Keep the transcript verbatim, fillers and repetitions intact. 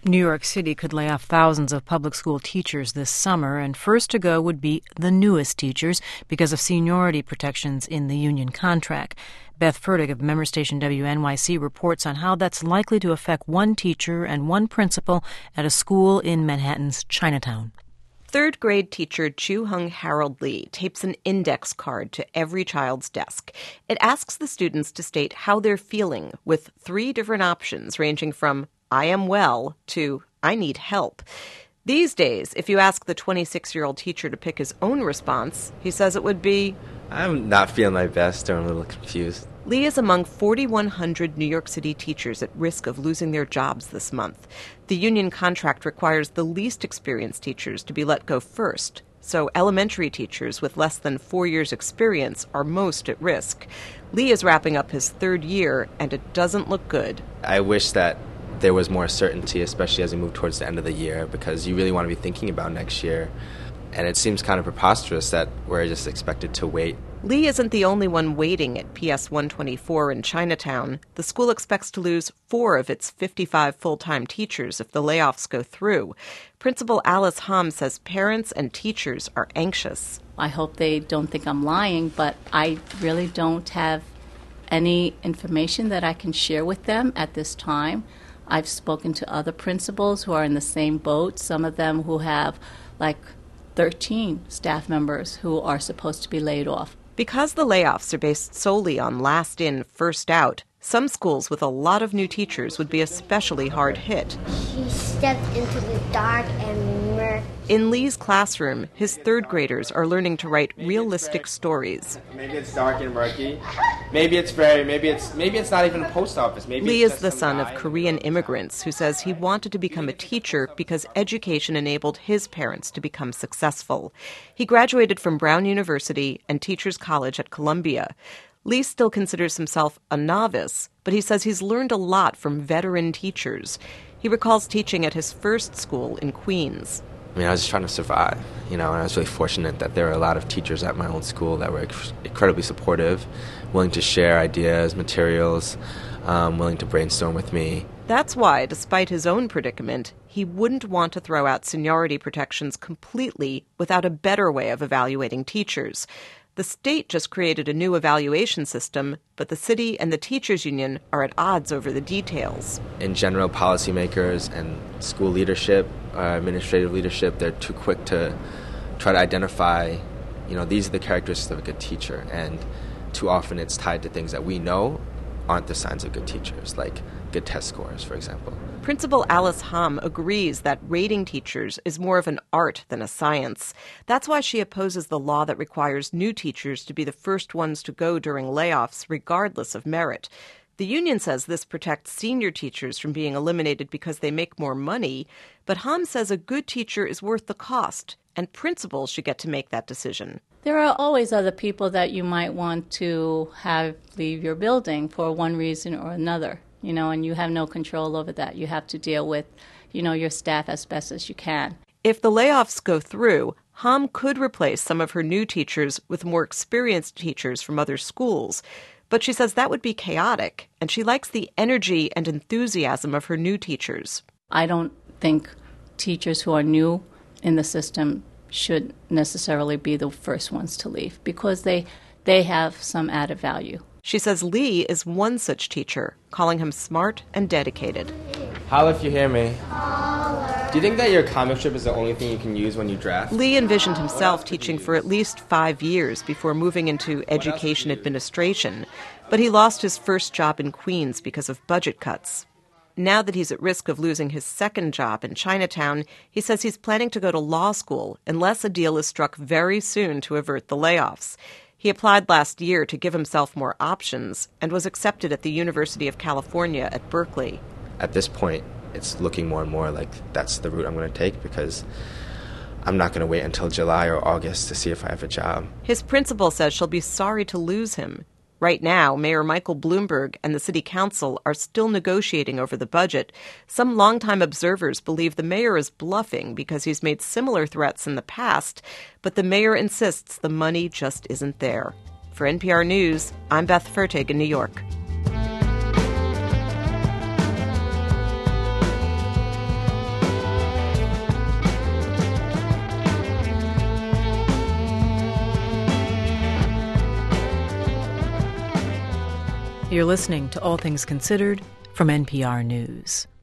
New York City could lay off thousands of public school teachers this summer, and first to go would be the newest teachers because of seniority protections in the union contract. Beth Fertig of member station W N Y C reports on how that's likely to affect one teacher and one principal at a school in Manhattan's Chinatown. Third grade teacher Chu Hung Harold Lee tapes an index card to every child's desk. It asks the students to state how they're feeling, with three different options ranging from I am well to I need help. These days, if you ask the twenty-six-year-old teacher to pick his own response, he says it would be, I'm not feeling my best or I'm a little confused. Lee is among forty-one hundred New York City teachers at risk of losing their jobs this month. The union contract requires the least experienced teachers to be let go first, so elementary teachers with less than four years' experience are most at risk. Lee is wrapping up his third year, and it doesn't look good. I wish that there was more certainty, especially as we move towards the end of the year, because you really want to be thinking about next year. And it seems kind of preposterous that we're just expected to wait. Lee isn't the only one waiting at P S one twenty-four in Chinatown. The school expects to lose four of its fifty-five full-time teachers if the layoffs go through. Principal Alice Hom says parents and teachers are anxious. I hope they don't think I'm lying, but I really don't have any information that I can share with them at this time. I've spoken to other principals who are in the same boat, some of them who have like thirteen staff members who are supposed to be laid off. Because the layoffs are based solely on last in, first out, some schools with a lot of new teachers would be especially hard hit. She stepped into the dark and murky. In Lee's classroom, his third graders are learning to write realistic stories. Maybe it's dark and murky. Maybe it's very, maybe it's maybe it's not even a post office. Maybe Lee it's is the some son of guy. Korean immigrants who says he wanted to become a teacher because education enabled his parents to become successful. He graduated from Brown University and Teachers College at Columbia. Lee still considers himself a novice, but he says he's learned a lot from veteran teachers. He recalls teaching at his first school in Queens. I mean, I was just trying to survive, you know, and I was really fortunate that there were a lot of teachers at my own school that were inc- incredibly supportive, willing to share ideas, materials, um, willing to brainstorm with me. That's why, despite his own predicament, he wouldn't want to throw out seniority protections completely without a better way of evaluating teachers. The state just created a new evaluation system, but the city and the teachers union are at odds over the details. In general, policymakers and school leadership, uh, administrative leadership, they're too quick to try to identify, you know, these are the characteristics of a good teacher. And too often it's tied to things that we know aren't the signs of good teachers, like good test scores, for example. Principal Alice Hom agrees that rating teachers is more of an art than a science. That's why she opposes the law that requires new teachers to be the first ones to go during layoffs, regardless of merit. The union says this protects senior teachers from being eliminated because they make more money, but Hom says a good teacher is worth the cost, and principals should get to make that decision. There are always other people that you might want to have leave your building for one reason or another, you know, and you have no control over that. You have to deal with, you know, your staff as best as you can. If the layoffs go through, Hom could replace some of her new teachers with more experienced teachers from other schools. But she says that would be chaotic, and she likes the energy and enthusiasm of her new teachers. I don't think teachers who are new in the system should necessarily be the first ones to leave because they they have some added value. She says Lee is one such teacher, calling him smart and dedicated. Holla if you hear me. Do you think that your comic strip is the only thing you can use when you draft? Lee envisioned himself teaching for at least five years before moving into education administration, but he lost his first job in Queens because of budget cuts. Now that he's at risk of losing his second job in Chinatown, he says he's planning to go to law school unless a deal is struck very soon to avert the layoffs. He applied last year to give himself more options and was accepted at the University of California at Berkeley. At this point, it's looking more and more like that's the route I'm going to take because I'm not going to wait until July or August to see if I have a job. His principal says she'll be sorry to lose him. Right now, Mayor Michael Bloomberg and the city council are still negotiating over the budget. Some longtime observers believe the mayor is bluffing because he's made similar threats in the past, but the mayor insists the money just isn't there. For N P R News, I'm Beth Fertig in New York. You're listening to All Things Considered from N P R News.